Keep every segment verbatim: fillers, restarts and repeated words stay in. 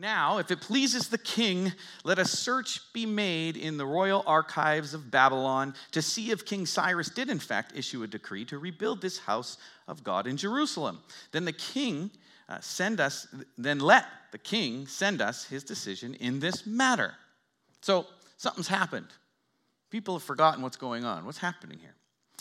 Now, if it pleases the king, let a search be made in the royal archives of Babylon to see if King Cyrus did in fact issue a decree to rebuild this house of God in Jerusalem. Then the king uh, send us, then let the king send us his decision in this matter. So something's happened. People have forgotten what's going on. What's happening here?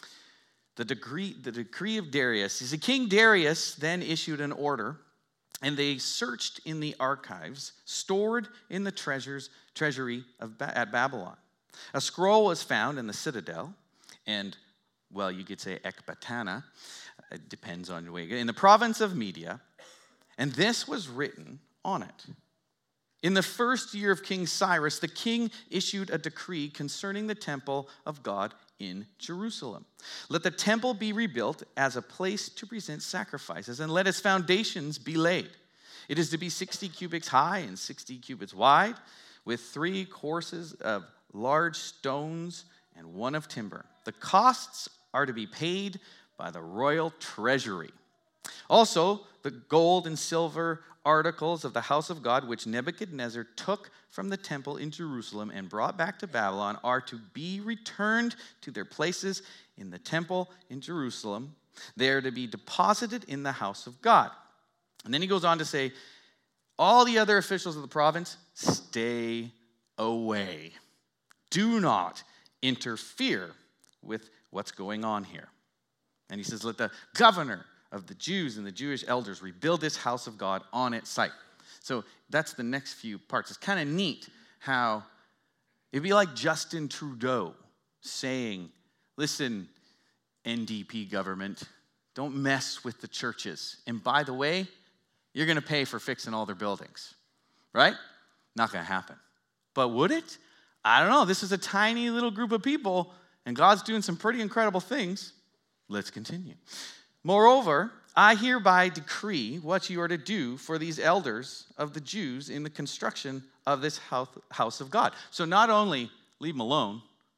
The decree, the decree of Darius is the King Darius then issued an order. And they searched in the archives, stored in the treasures, treasury of ba- at Babylon. A scroll was found in the citadel, and, well, you could say Ecbatana. It depends on the way you get. In the province of Media, and this was written on it. In the first year of King Cyrus, the king issued a decree concerning the temple of God in Jerusalem. Let the temple be rebuilt as a place to present sacrifices, and let its foundations be laid. It is to be sixty cubits high and sixty cubits wide, with three courses of large stones and one of timber. The costs are to be paid by the royal treasury. Also, the gold and silver articles of the house of God, which Nebuchadnezzar took from the temple in Jerusalem and brought back to Babylon, are to be returned to their places in the temple in Jerusalem. They are to be deposited in the house of God. And then he goes on to say, all the other officials of the province, stay away. Do not interfere with what's going on here. And he says, let the governor of the Jews and the Jewish elders rebuild this house of God on its site. So that's the next few parts. It's kind of neat how it'd be like Justin Trudeau saying, listen, N D P government, don't mess with the churches. And by the way, you're going to pay for fixing all their buildings, right? Not going to happen. But would it? I don't know. This is a tiny little group of people, and God's doing some pretty incredible things. Let's continue. Moreover, I hereby decree what you are to do for these elders of the Jews in the construction of this house of God. So not only leave them alone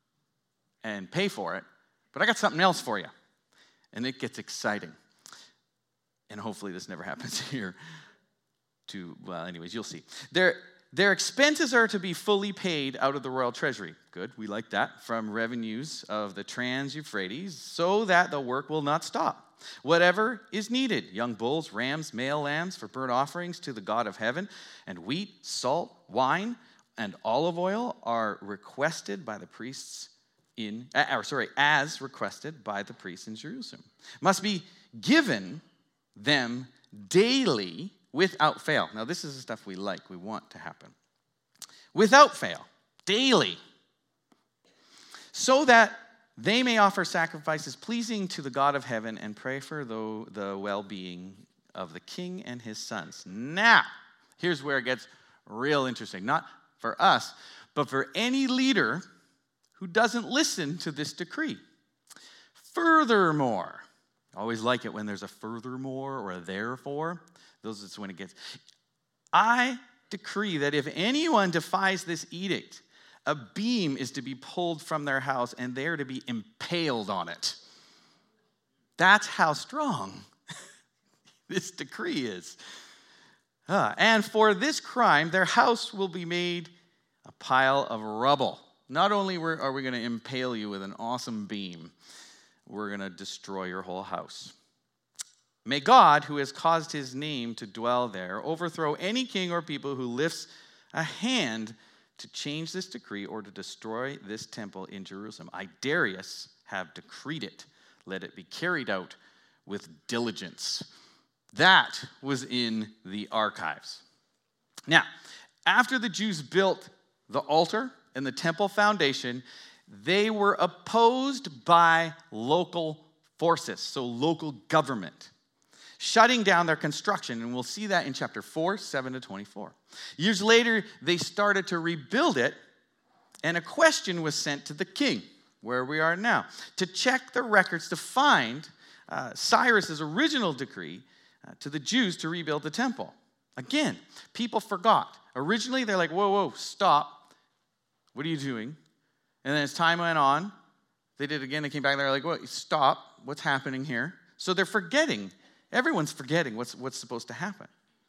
and pay for it, but I got something else for you. And it gets exciting. And hopefully this never happens here. To, well, anyways, you'll see. Their, their expenses are to be fully paid out of the royal treasury. Good, we like that. From revenues of the Trans-Euphrates, so that the work will not stop. Whatever is needed, young bulls, rams, male lambs for burnt offerings to the God of heaven, and wheat, salt, wine, and olive oil are requested by the priests in, uh, or sorry, as requested by the priests in Jerusalem. Must be given them daily without fail. Now, this is the stuff we like, we want to happen. Without fail, daily, so that they may offer sacrifices pleasing to the God of heaven and pray for the, the well-being of the king and his sons. Now, here's where it gets real interesting. Not for us, but for any leader who doesn't listen to this decree. Furthermore, I always like it when there's a furthermore or a therefore. Those is when it gets. I decree that if anyone defies this edict, a beam is to be pulled from their house, and they are to be impaled on it. That's how strong this decree is. Uh, and for this crime, their house will be made a pile of rubble. Not only are we going to impale you with an awesome beam, we're going to destroy your whole house. May God, who has caused his name to dwell there, overthrow any king or people who lifts a hand to change this decree or to destroy this temple in Jerusalem. I, Darius, have decreed it. Let it be carried out with diligence. That was in the archives. Now, after the Jews built the altar and the temple foundation, they were opposed by local forces, so local government, shutting down their construction, and we'll see that in chapter four, seven to twenty-four. Years later, they started to rebuild it, and a question was sent to the king, where we are now, to check the records to find uh, Cyrus's original decree uh, to the Jews to rebuild the temple. Again, people forgot. Originally, they're like, whoa, whoa, stop. What are you doing? And then as time went on, they did it again. They came back, they're like, whoa, stop. What's happening here? So they're forgetting. Everyone's forgetting what's, what's supposed to happen.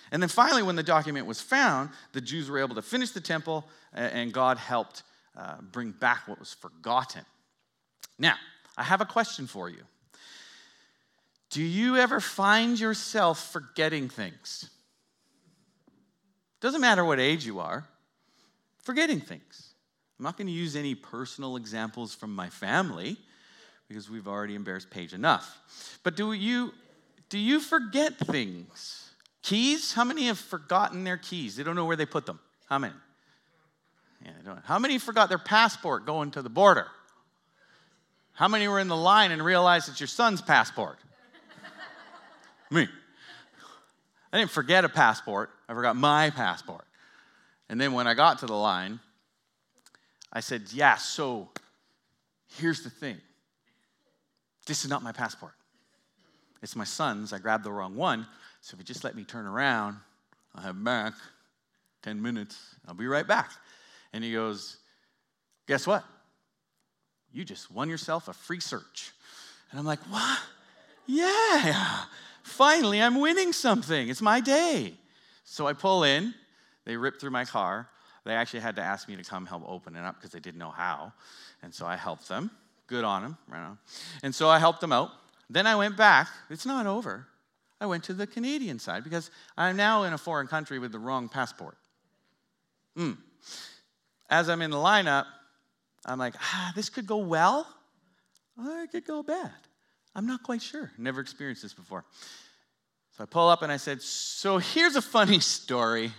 And then finally, when the document was found, the Jews were able to finish the temple, and God helped uh, bring back what was forgotten. Now, I have a question for you. Do you ever find yourself forgetting things? Doesn't matter what age you are, forgetting things. I'm not going to use any personal examples from my family because we've already embarrassed Paige enough. But do you, do you forget things? Keys? How many have forgotten their keys? They don't know where they put them. How many? Yeah, they don't. How many forgot their passport going to the border? How many were in the line and realized it's your son's passport? Me. I didn't forget a passport. I forgot my passport. And then when I got to the line, I said, yeah, so here's the thing. This is not my passport. It's my son's. I grabbed the wrong one. So if you just let me turn around, I'll have back ten minutes. I'll be right back. And he goes, guess what? You just won yourself a free search. And I'm like, what? Yeah. Finally, I'm winning something. It's my day. So I pull in. They rip through my car. They actually had to ask me to come help open it up because they didn't know how. And so I helped them. Good on them. Right on. And so I helped them out. Then I went back. It's not over. I went to the Canadian side because I'm now in a foreign country with the wrong passport. Mm. As I'm in the lineup, I'm like, ah, this could go well, or it could go bad. I'm not quite sure. Never experienced this before. So I pull up and I said, so here's a funny story.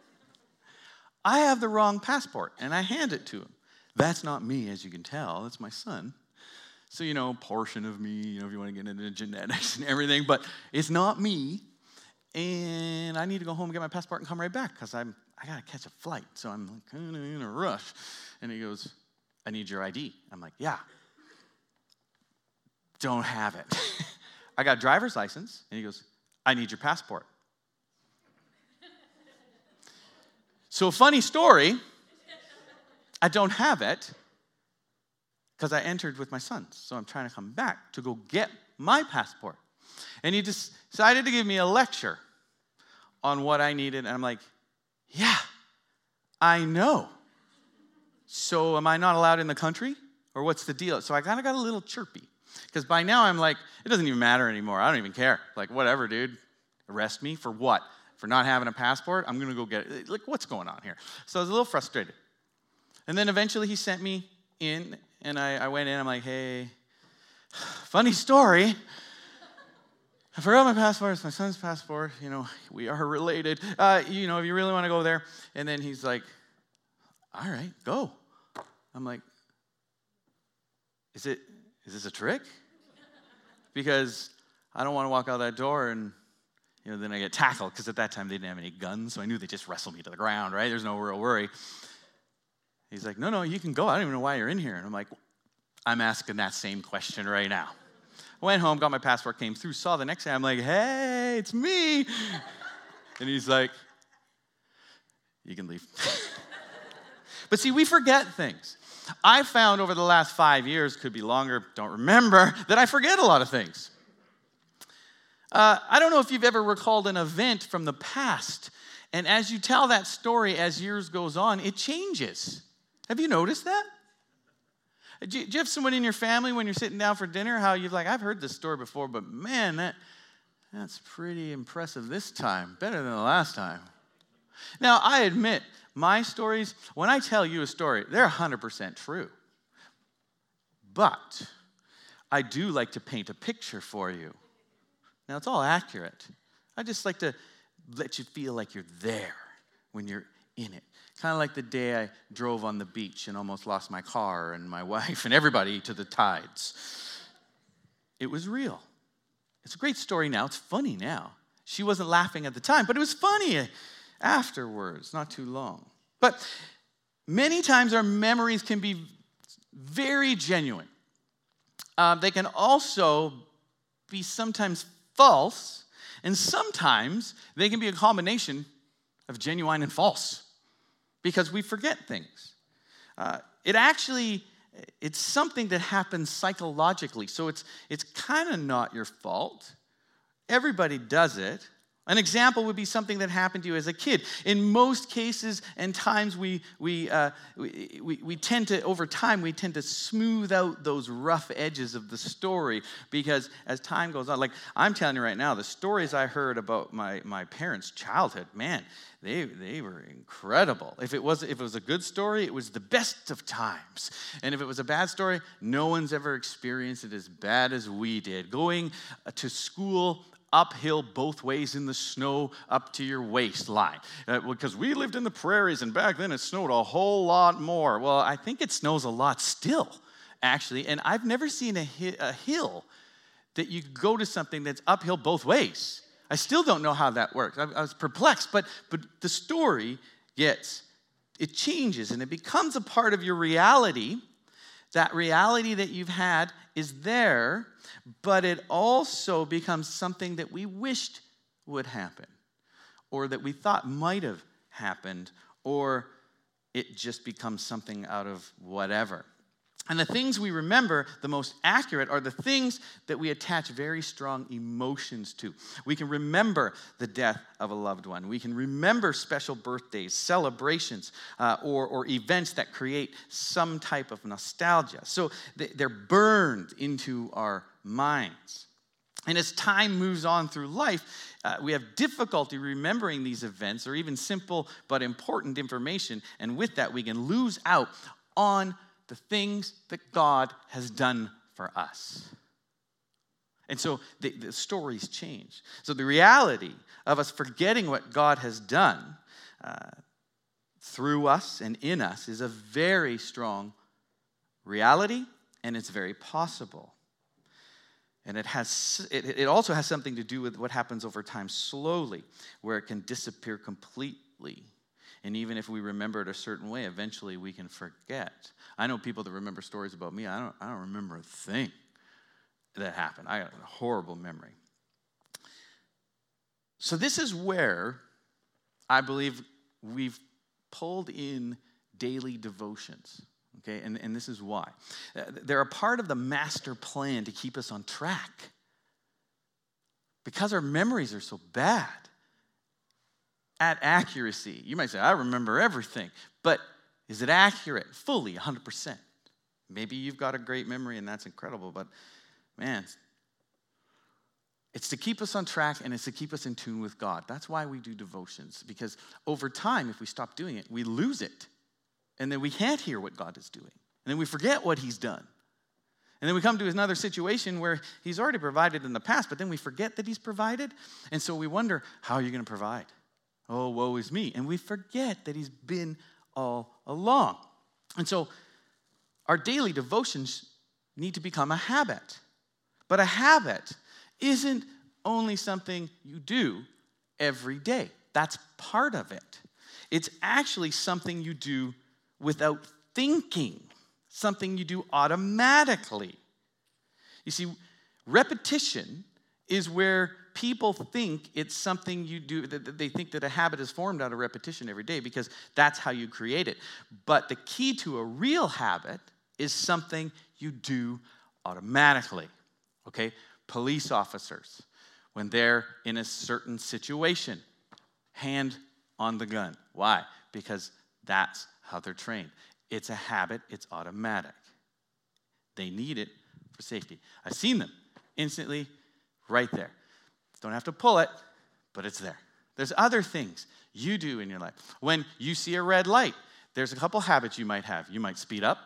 I have the wrong passport, and I hand it to him. That's not me, as you can tell. That's my son. So, you know, portion of me, you know, if you want to get into genetics and everything, but it's not me. And I need to go home and get my passport and come right back because I'm I got to catch a flight. So I'm like kind of in a rush. And he goes, I need your I D. I'm like, yeah. Don't have it. I got a driver's license. And he goes, I need your passport. So funny story. I don't have it. Because I entered with my sons. So I'm trying to come back to go get my passport. And he just decided to give me a lecture on what I needed. And I'm like, yeah, I know. So am I not allowed in the country? Or what's the deal? So I kind of got a little chirpy. Because by now I'm like, it doesn't even matter anymore. I don't even care. Like, whatever, dude. Arrest me for what? For not having a passport? I'm going to go get it. Like, what's going on here? So I was a little frustrated. And then eventually he sent me in. And I, I went in, I'm like, hey, funny story. I forgot my passport. It's my son's passport. You know, we are related. Uh, you know, if you really want to go there. And then he's like, all right, go. I'm like, is it, is this a trick? Because I don't want to walk out that door and, you know, then I get tackled. Because at that time, they didn't have any guns. So I knew they'd just wrestle me to the ground, right? There's no real worry. He's like, no, no, you can go. I don't even know why you're in here. And I'm like, I'm asking that same question right now. I went home, got my passport, came through, saw the next day. I'm like, hey, it's me. And he's like, you can leave. But see, we forget things. I found over the last five years, could be longer, don't remember, that I forget a lot of things. Uh, I don't know if you've ever recalled an event from the past. And as you tell that story, as years goes on, it changes. Have you noticed that? Do you, do you have someone in your family when you're sitting down for dinner, how you're like, I've heard this story before, but man, that that's pretty impressive this time, better than the last time. Now, I admit, my stories, when I tell you a story, they're one hundred percent true. But I do like to paint a picture for you. Now, it's all accurate. I just like to let you feel like you're there when you're in it. Kind of like the day I drove on the beach and almost lost my car and my wife and everybody to the tides. It was real. It's a great story now. It's funny now. She wasn't laughing at the time, but it was funny afterwards, not too long. But many times our memories can be very genuine. Uh, they can also be sometimes false, and sometimes they can be a combination of genuine and false because we forget things. Uh, it actually, it's something that happens psychologically, so it's it's kind of not your fault. Everybody does it. An example would be something that happened to you as a kid. In most cases and times, we we, uh, we we we tend to, over time, we tend to smooth out those rough edges of the story because as time goes on, like I'm telling you right now, the stories I heard about my my parents' childhood, man, they they were incredible. If it was if it was a good story, it was the best of times, and if it was a bad story, no one's ever experienced it as bad as we did. Going to school uphill both ways in the snow up to your waistline. Uh, because we lived in the prairies, and back then it snowed a whole lot more. Well, I think it snows a lot still, actually. And I've never seen a, hi- a hill that you go to something that's uphill both ways. I still don't know how that works. I, I was perplexed, but but the story gets, it changes, and it becomes a part of your reality. That reality that you've had is there, but it also becomes something that we wished would happen, or that we thought might have happened, or it just becomes something out of whatever. And the things we remember the most accurate are the things that we attach very strong emotions to. We can remember the death of a loved one. We can remember special birthdays, celebrations, uh, or, or events that create some type of nostalgia. So they're burned into our minds. And as time moves on through life, uh, we have difficulty remembering these events or even simple but important information. And with that, we can lose out on the things that God has done for us. And so the, the stories change. So the reality of us forgetting what God has done uh, through us and in us is a very strong reality, and it's very possible. And it has it, it also has something to do with what happens over time slowly, where it can disappear completely. And even if we remember it a certain way, eventually we can forget. I know people that remember stories about me. I don't, I don't remember a thing that happened. I got a horrible memory. So this is where I believe we've pulled in daily devotions. Okay, and, and this is why. They're a part of the master plan to keep us on track. Because our memories are so bad. At accuracy, you might say, I remember everything, but is it accurate fully, one hundred percent? Maybe you've got a great memory and that's incredible, but man, it's to keep us on track and it's to keep us in tune with God. That's why we do devotions, because over time, if we stop doing it, we lose it. And then we can't hear what God is doing. And then we forget what he's done. And then we come to another situation where he's already provided in the past, but then we forget that he's provided. And so we wonder, how are you going to provide? Oh, woe is me. And we forget that he's been all along. And so our daily devotions need to become a habit. But a habit isn't only something you do every day. That's part of it. It's actually something you do without thinking, something you do automatically. You see, repetition is where people think it's something you do, that they think that a habit is formed out of repetition every day because that's how you create it. But the key to a real habit is something you do automatically, okay? Police officers, when they're in a certain situation, hand on the gun. Why? Because that's how they're trained. It's a habit, it's automatic. They need it for safety. I've seen them instantly right there. Don't have to pull it, but it's there. There's other things you do in your life. When you see a red light, there's a couple habits you might have. You might speed up,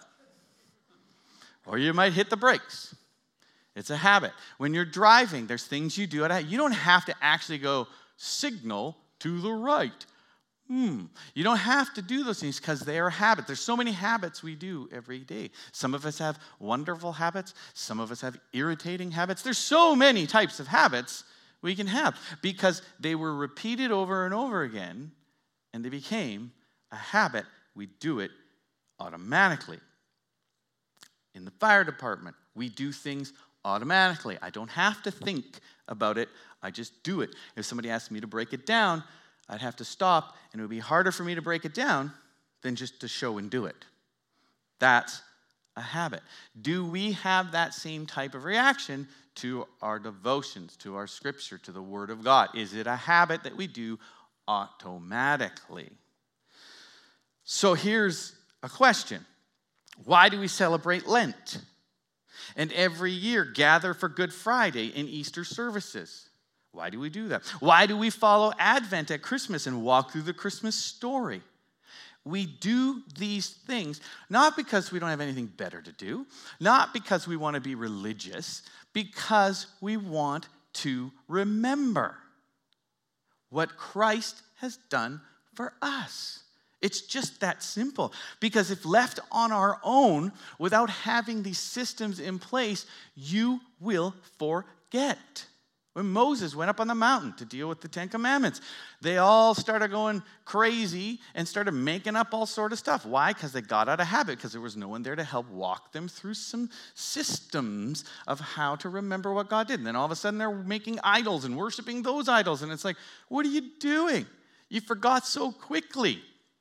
or you might hit the brakes. It's a habit. When you're driving, there's things you do. You don't have to actually go signal to the right. Hmm. You don't have to do those things because they are habits. There's so many habits we do every day. Some of us have wonderful habits. Some of us have irritating habits. There's so many types of habits we can have because they were repeated over and over again, and they became a habit. We do it automatically. In the fire department, we do things automatically. I don't have to think about it. I just do it. If somebody asked me to break it down, I'd have to stop, and it would be harder for me to break it down than just to show and do it. That's a habit? Do we have that same type of reaction to our devotions, to our scripture, to the Word of God? Is it a habit that we do automatically? So here's a question. Why do we celebrate Lent? And every year gather for Good Friday and Easter services? Why do we do that? Why do we follow Advent at Christmas and walk through the Christmas story? We do these things not because we don't have anything better to do, not because we want to be religious, because we want to remember what Christ has done for us. It's just that simple. Because if left on our own, without having these systems in place, you will forget. When Moses went up on the mountain to deal with the Ten Commandments, they all started going crazy and started making up all sort of stuff. Why? Because they got out of habit, because there was no one there to help walk them through some systems of how to remember what God did. And then all of a sudden they're making idols and worshiping those idols. And it's like, what are you doing? You forgot so quickly.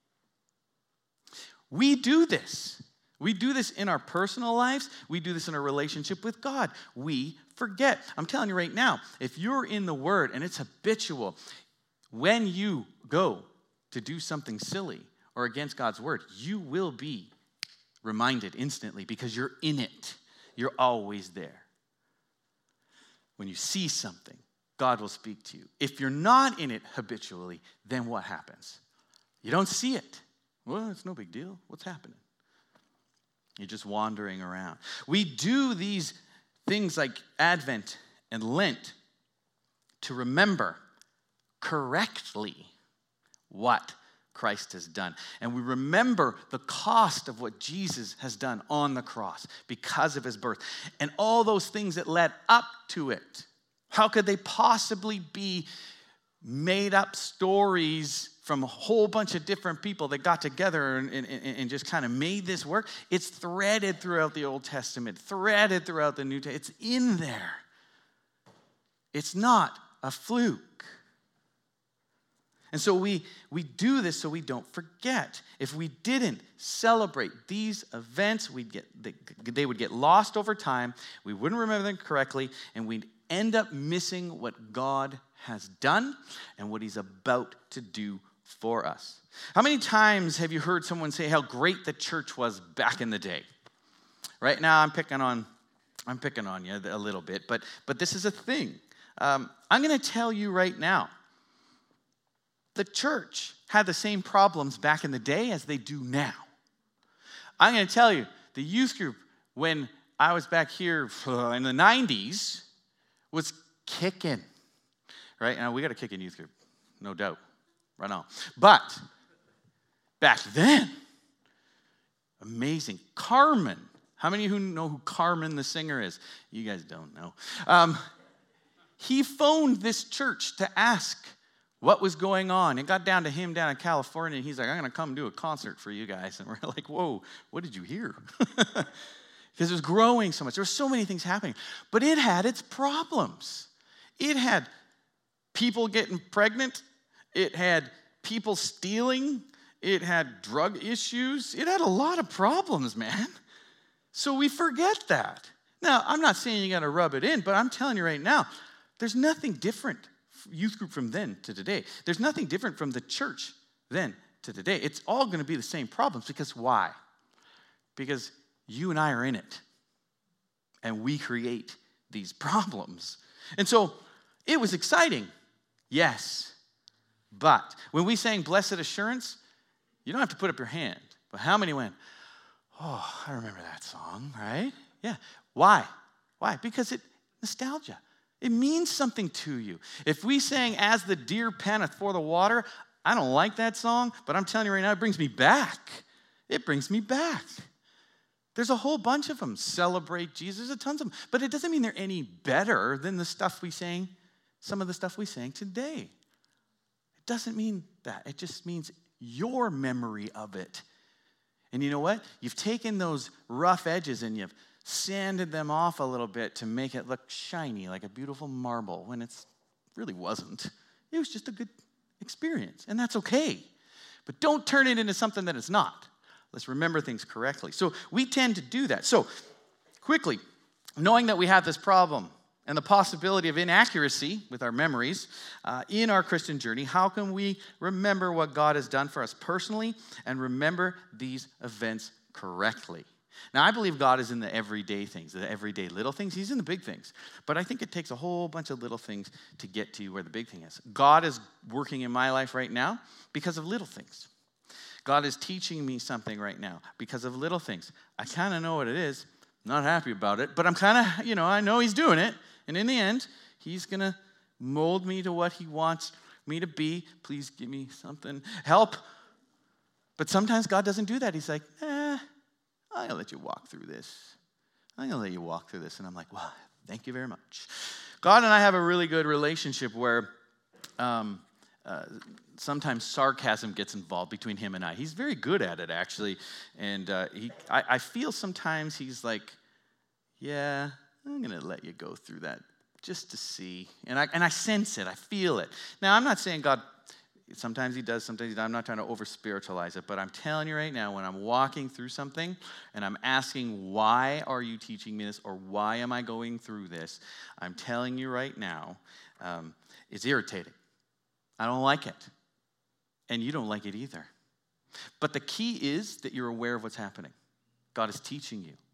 We do this. We do this in our personal lives. We do this in our relationship with God. We forget. I'm telling you right now, if you're in the Word and it's habitual, when you go to do something silly or against God's Word, you will be reminded instantly because you're in it. You're always there. When you see something, God will speak to you. If you're not in it habitually, then what happens? You don't see it. Well, it's no big deal. What's happening? You're just wandering around. We do these things like Advent and Lent to remember correctly what Christ has done. And we remember the cost of what Jesus has done on the cross because of his birth. And all those things that led up to it. How could they possibly be made up stories from a whole bunch of different people that got together and, and, and just kind of made this work? It's threaded throughout the Old Testament, threaded throughout the New Testament. It's in there. It's not a fluke. And so we, we do this so we don't forget. If we didn't celebrate these events, we'd get they, they would get lost over time. We wouldn't remember them correctly, and we'd end up missing what God has done and what he's about to do for us. How many times have you heard someone say how great the church was back in the day? Right now, I'm picking on, I'm picking on you a little bit, but but this is a thing. Um, I'm going to tell you right now, the church had the same problems back in the day as they do now. I'm going to tell you, the youth group, when I was back here in the nineties, was kicking. Right? Now, we got a kicking youth group, no doubt. Right on. But back then, amazing. Carmen. How many of you know who Carmen the singer is? You guys don't know. Um, he phoned this church to ask what was going on. It got down to him down in California, and he's like, I'm going to come do a concert for you guys. And we're like, whoa, what did you hear? Because it was growing so much. There were so many things happening. But it had its problems. It had people getting pregnant. It had people stealing. It had drug issues. It had a lot of problems, man. So we forget that. Now, I'm not saying you got to rub it in, but I'm telling you right now, there's nothing different, youth group from then to today. There's nothing different from the church then to today. It's all going to be the same problems. Because why? Because you and I are in it. And we create these problems. And so it was exciting. Yes. But when we sang Blessed Assurance, you don't have to put up your hand. But how many went, oh, I remember that song, right? Yeah. Why? Why? Because it, nostalgia. It means something to you. If we sang As the Deer Panteth for the Water, I don't like that song, but I'm telling you right now, it brings me back. It brings me back. There's a whole bunch of them. Celebrate Jesus. There's a tons of them. But it doesn't mean they're any better than the stuff we sang, some of the stuff we sang today. It doesn't mean that. It just means your memory of it. And you know what? You've taken those rough edges and you've sanded them off a little bit to make it look shiny, like a beautiful marble, when it really wasn't. It was just a good experience, and that's okay. But don't turn it into something that it's not. Let's remember things correctly. So we tend to do that. So quickly, knowing that we have this problem and the possibility of inaccuracy with our memories uh, in our Christian journey, how can we remember what God has done for us personally and remember these events correctly? Now, I believe God is in the everyday things, the everyday little things. He's in the big things. But I think it takes a whole bunch of little things to get to where the big thing is. God is working in my life right now because of little things. God is teaching me something right now because of little things. I kind of know what it is. Not happy about it, but I'm kind of, you know, I know he's doing it. And in the end, he's going to mold me to what he wants me to be. Please give me something. Help. But sometimes God doesn't do that. He's like, eh, I'm going to let you walk through this. I'm going to let you walk through this. And I'm like, well, thank you very much. God and I have a really good relationship where um, uh, sometimes sarcasm gets involved between him and I. He's very good at it, actually. And uh, he, I, I feel sometimes he's like, yeah, I'm going to let you go through that just to see. And I and I sense it. I feel it. Now, I'm not saying God, sometimes he does, sometimes he does. I'm not trying to over-spiritualize it. But I'm telling you right now, when I'm walking through something and I'm asking, why are you teaching me this? Or why am I going through this? I'm telling you right now, um, it's irritating. I don't like it. And you don't like it either. But the key is that you're aware of what's happening. God is teaching you.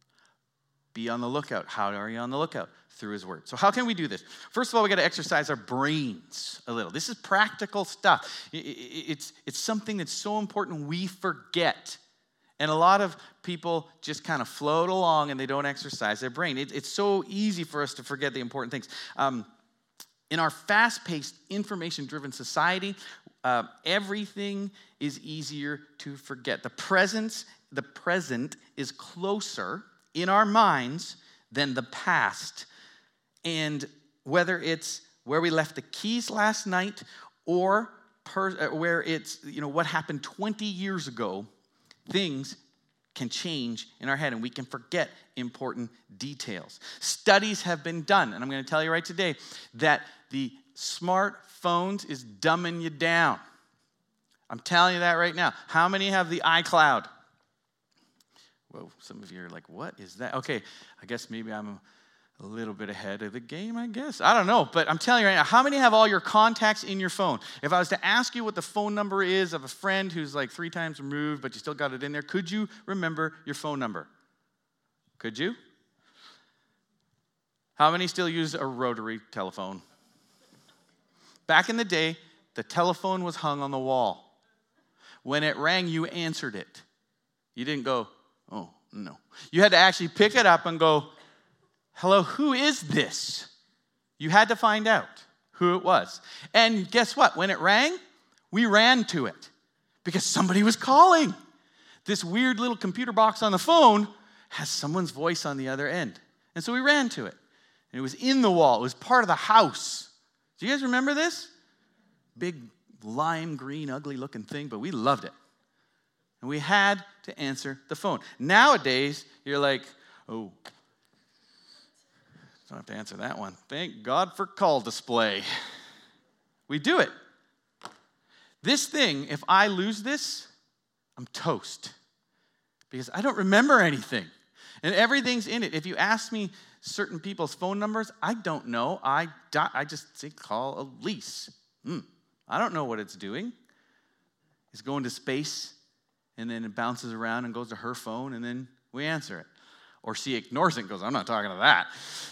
Be on the lookout. How are you on the lookout? Through his word. So how can we do this? First of all, we got to exercise our brains a little. This is practical stuff. It's, it's something that's so important we forget. And a lot of people just kind of float along and they don't exercise their brain. It, it's so easy for us to forget the important things. Um, in our fast-paced, information-driven society, uh, everything is easier to forget. The presence, the present is closer in our minds than the past. And whether it's where we left the keys last night or per, where it's, you know, what happened twenty years ago, things can change in our head and we can forget important details. Studies have been done, and I'm going to tell you right today that the smartphones is dumbing you down. I'm telling you that right now. How many have the iCloud? Whoa, some of you are like, what is that? Okay, I guess maybe I'm a little bit ahead of the game, I guess. I don't know, but I'm telling you right now, how many have all your contacts in your phone? If I was to ask you what the phone number is of a friend who's like three times removed, but you still got it in there, could you remember your phone number? Could you? How many still use a rotary telephone? Back in the day, the telephone was hung on the wall. When it rang, you answered it. You didn't go, oh, no. You had to actually pick it up and go, hello, who is this? You had to find out who it was. And guess what? When it rang, we ran to it because somebody was calling. This weird little computer box on the phone has someone's voice on the other end. And so we ran to it. And it was in the wall. It was part of the house. Do you guys remember this? Big lime green, ugly looking thing, but we loved it. And we had to answer the phone. Nowadays, you're like, oh, don't have to answer that one. Thank God for call display. We do it. This thing, if I lose this, I'm toast. Because I don't remember anything. And everything's in it. If you ask me certain people's phone numbers, I don't know. I, I just say call Elise. Hmm. I don't know what it's doing. It's going to space, and then it bounces around and goes to her phone, and then we answer it. Or she ignores it and goes, I'm not talking to that.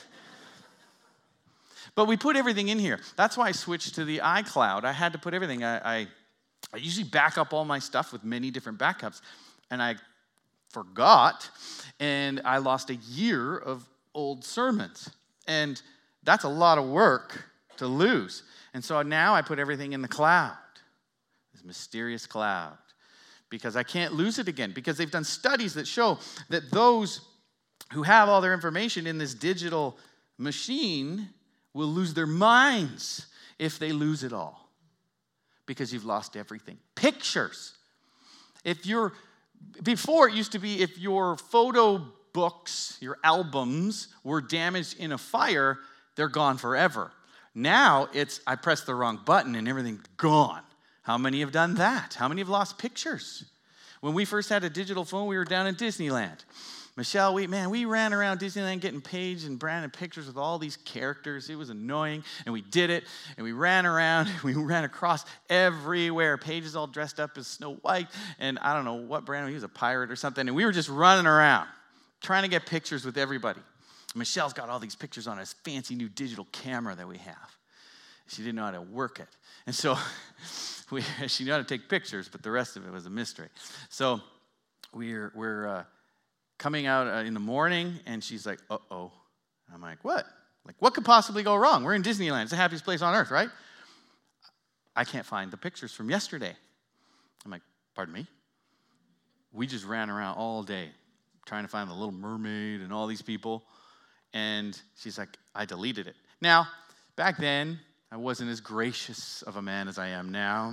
But we put everything in here. That's why I switched to the iCloud. I had to put everything. I, I, I usually back up all my stuff with many different backups, and I forgot, and I lost a year of old sermons. And that's a lot of work to lose. And so now I put everything in the cloud, this mysterious cloud, because I can't lose it again. Because they've done studies that show that those who have all their information in this digital machine will lose their minds if they lose it all, because you've lost everything. Pictures. If you're, before it used to be if your photo books, your albums were damaged in a fire, they're gone forever. Now it's, I pressed the wrong button and everything's gone. How many have done that? How many have lost pictures? When we first had a digital phone, we were down in Disneyland. Michelle, we, man, we ran around Disneyland getting Paige and Brandon pictures with all these characters. It was annoying, and we did it, and we ran around. We ran across everywhere. Paige is all dressed up as Snow White, and I don't know what Brandon, he was a pirate or something, and we were just running around trying to get pictures with everybody. Michelle's got all these pictures on this fancy new digital camera that we have. She didn't know how to work it. And so we, she knew how to take pictures, but the rest of it was a mystery. So we're, we're uh, coming out uh, in the morning, and she's like, uh-oh. I'm like, what? Like, what could possibly go wrong? We're in Disneyland. It's the happiest place on earth, right? I can't find the pictures from yesterday. I'm like, pardon me? We just ran around all day trying to find the Little Mermaid and all these people. And she's like, I deleted it. Now, back then, I wasn't as gracious of a man as I am now.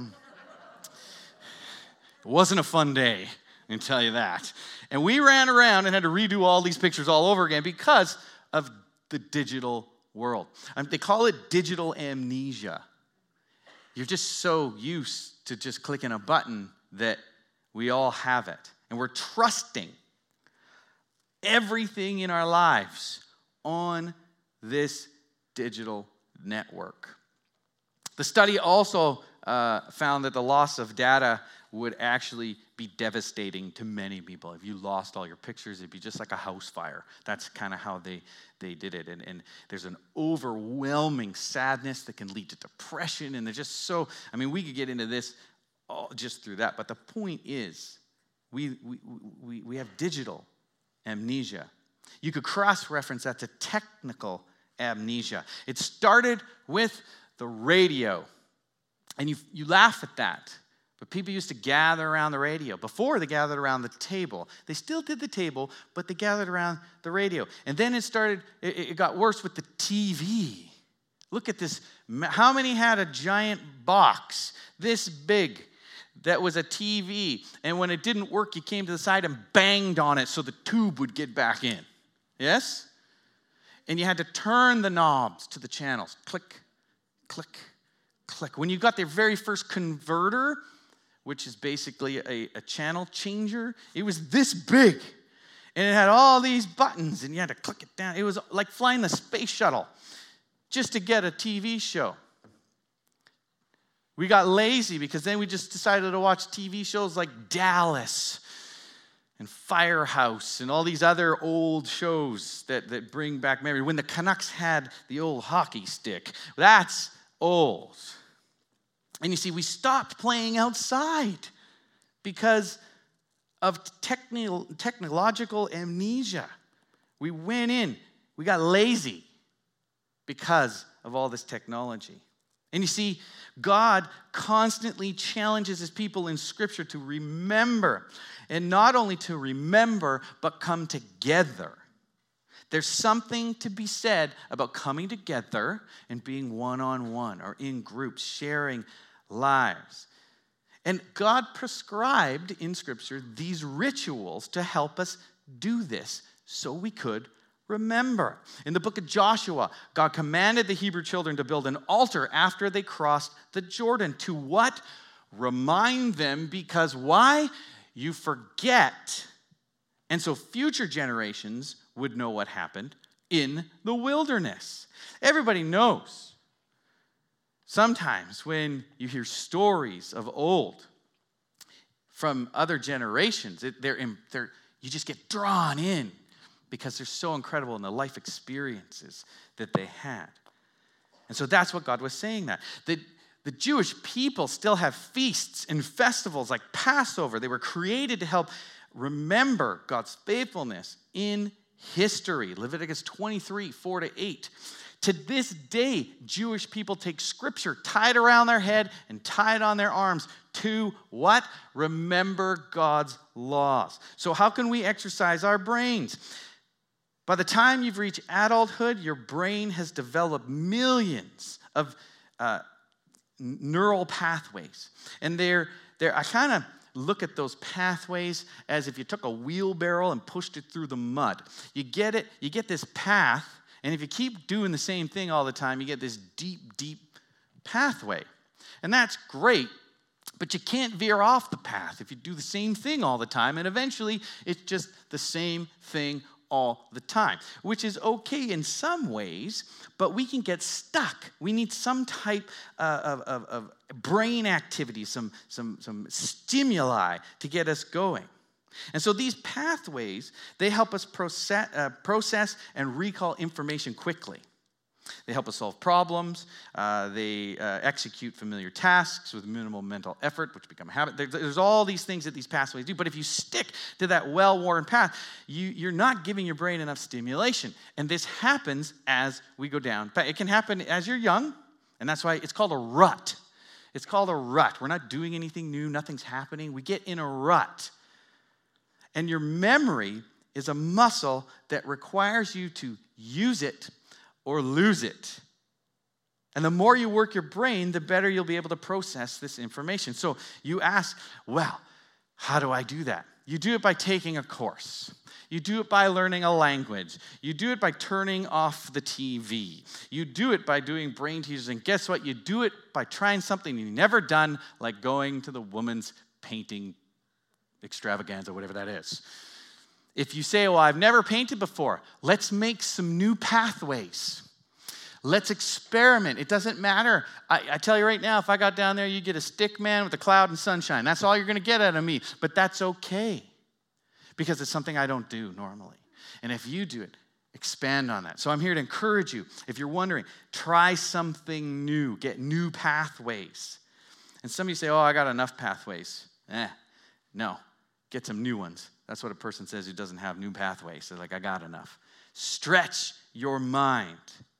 It wasn't a fun day, I can tell you that. And we ran around and had to redo all these pictures all over again because of the digital world. Um, they call it digital amnesia. You're just so used to just clicking a button that we all have it. And we're trusting everything in our lives on this digital network. The study also uh, found that the loss of data would actually be devastating to many people. If you lost all your pictures, it'd be just like a house fire. That's kind of how they, they did it. And, and there's an overwhelming sadness that can lead to depression. And they're just so, I mean, we could get into this all just through that. But the point is, we, we, we, we have digital amnesia. You could cross-reference that to technical amnesia. It started with the radio. And you, you laugh at that. But people used to gather around the radio. Before, they gathered around the table. They still did the table, but they gathered around the radio. And then it started, it, it got worse with the T V. Look at this. How many had a giant box this big that was a T V? And when it didn't work, you came to the side and banged on it so the tube would get back in. Yes? And you had to turn the knobs to the channels. Click, click, click. When you got their very first converter, which is basically a, a channel changer, it was this big. And it had all these buttons, and you had to click it down. It was like flying the space shuttle just to get a T V show. We got lazy because then we just decided to watch T V shows like Dallas and Firehouse and all these other old shows that, that bring back memory. When the Canucks had the old hockey stick, that's old. And you see, we stopped playing outside because of techni- technological amnesia. We went in, we got lazy because of all this technology. And you see, God constantly challenges his people in Scripture to remember, and not only to remember, but come together. There's something to be said about coming together and being one-on-one or in groups, sharing lives. And God prescribed in Scripture these rituals to help us do this so we could remember. In the book of Joshua, God commanded the Hebrew children to build an altar after they crossed the Jordan. To what? Remind them, because why? You forget. And so future generations would know what happened in the wilderness. Everybody knows. Sometimes when you hear stories of old from other generations, it, they're, they're, you just get drawn in because they're so incredible in the life experiences that they had. And so that's what God was saying that. The, the Jewish people still have feasts and festivals like Passover. They were created to help remember God's faithfulness in history. Leviticus twenty-three, four to eight. To this day, Jewish people take Scripture, tie it around their head and tie it on their arms to what? Remember God's laws. So how can we exercise our brains? By the time you've reached adulthood, your brain has developed millions of uh, neural pathways. And they're, they're I kind of look at those pathways as if you took a wheelbarrow and pushed it through the mud. You get it, you get this path, and if you keep doing the same thing all the time, you get this deep, deep pathway. And that's great But you can't veer off the path if you do the same thing all the time, and eventually it's just the same thing all the time, which is okay in some ways, but we can get stuck. We need some type uh, of, of, of brain activity, some, some, some stimuli to get us going. And so these pathways, they help us process, uh, process and recall information quickly. They help us solve problems. Uh, they uh, execute familiar tasks with minimal mental effort, which become a habit. There, there's all these things that these pathways do. But if you stick to that well-worn path, you, you're not giving your brain enough stimulation. And this happens as we go down. It can happen as you're young, and that's why it's called a rut. It's called a rut. We're not doing anything new. Nothing's happening. We get in a rut. And your memory is a muscle that requires you to use it or lose it. And the more you work your brain, the better you'll be able to process this information. So you ask, well, how do I do that? You do it by taking a course. You do it by learning a language. You do it by turning off the T V. You do it by doing brain teasers. And guess what? You do it by trying something you've never done, like going to the woman's painting extravaganza, whatever that is. If you say, well, I've never painted before, let's make some new pathways. Let's experiment. It doesn't matter. I, I tell you right now, if I got down there, you get a stick man with a cloud and sunshine. That's all you're going to get out of me. But that's okay because it's something I don't do normally. And if you do it, expand on that. So I'm here to encourage you. If you're wondering, try something new. Get new pathways. And some of you say, oh, I got enough pathways. Eh, no. Get some new ones. That's what a person says who doesn't have new pathways. They're like, I got enough. Stretch your mind.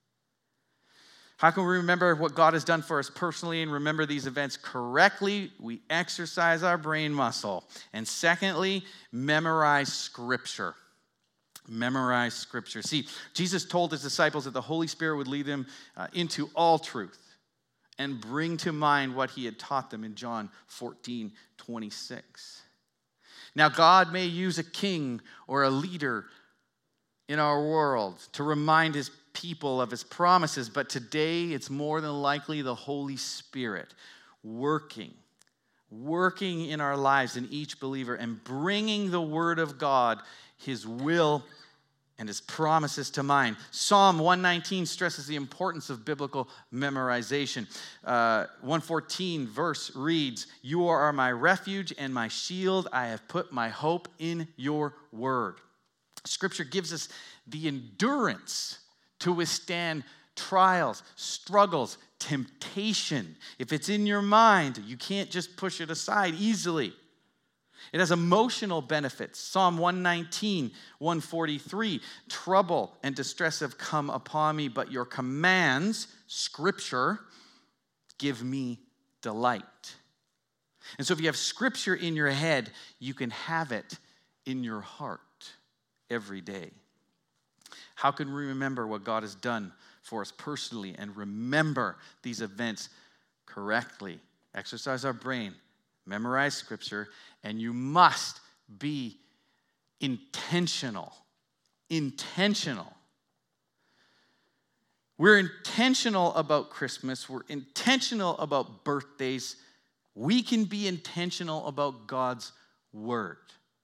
How can we remember what God has done for us personally and remember these events correctly? We exercise our brain muscle. And secondly, memorize Scripture. Memorize Scripture. See, Jesus told his disciples that the Holy Spirit would lead them uh, into all truth and bring to mind what he had taught them in John fourteen twenty-six. Now, God may use a king or a leader in our world to remind his people of his promises, but today it's more than likely the Holy Spirit working, working in our lives in each believer and bringing the Word of God, his will and his promises to mind. Psalm one nineteen stresses the importance of biblical memorization. Uh, one fourteen verse reads, "You are my refuge and my shield. I have put my hope in your word." Scripture gives us the endurance to withstand trials, struggles, temptation. If it's in your mind, you can't just push it aside easily. It has emotional benefits. Psalm one nineteen, one forty-three, trouble and distress have come upon me, but your commands, Scripture, give me delight. And so if you have Scripture in your head, you can have it in your heart every day. How can we remember what God has done for us personally and remember these events correctly? Exercise our brain, memorize Scripture, and you must be intentional. Intentional. We're intentional about Christmas. We're intentional about birthdays. We can be intentional about God's Word.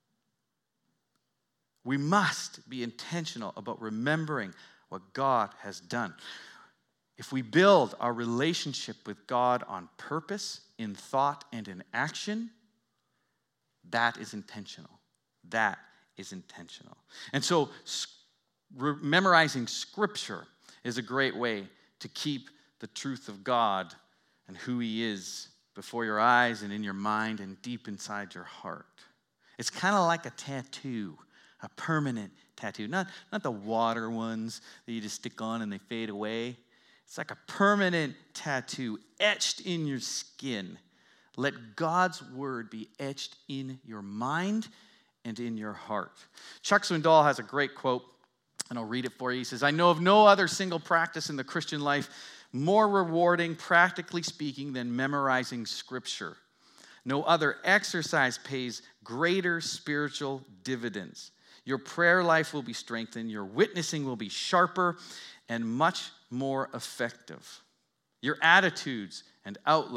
We must be intentional about remembering what God has done. If we build our relationship with God on purpose, in thought, and in action, that is intentional. That is intentional. And so re- memorizing Scripture is a great way to keep the truth of God and who he is before your eyes and in your mind and deep inside your heart. It's kind of like a tattoo, a permanent tattoo. Not, not the water ones that you just stick on and they fade away. It's like a permanent tattoo etched in your skin. Let God's word be etched in your mind and in your heart. Chuck Swindoll has a great quote, and I'll read it for you. He says, "I know of no other single practice in the Christian life more rewarding, practically speaking, than memorizing Scripture. No other exercise pays greater spiritual dividends. Your prayer life will be strengthened, your witnessing will be sharper and much more effective. Your attitudes and outlook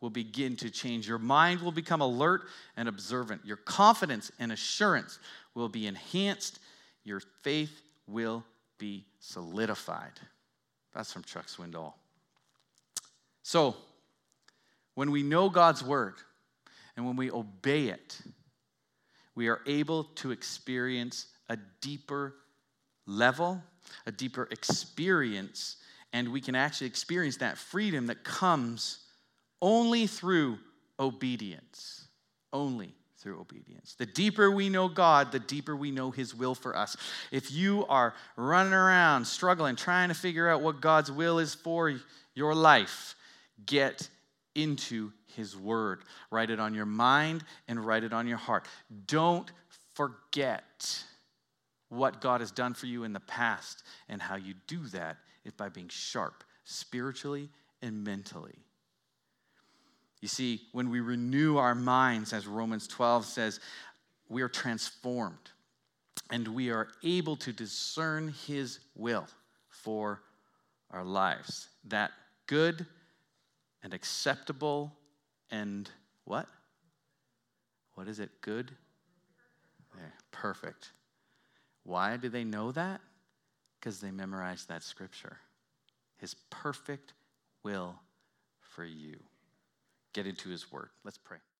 will begin to change. Your mind will become alert and observant. Your confidence and assurance will be enhanced. Your faith will be solidified. That's from Chuck Swindoll. So, when we know God's word and when we obey it, we are able to experience a deeper level, a deeper experience, and we can actually experience that freedom that comes only through obedience. Only through obedience. The deeper we know God, the deeper we know his will for us. If you are running around, struggling, trying to figure out what God's will is for your life, get into his word. Write it on your mind and write it on your heart. Don't forget what God has done for you in the past, and how you do that is by being sharp spiritually and mentally. You see, when we renew our minds, as Romans twelve says, we are transformed and we are able to discern his will for our lives. That good and acceptable and what? What is it? Good? Yeah, perfect. Why do they know that? Because they memorized that scripture. His perfect will for you. Get into his word. Let's pray.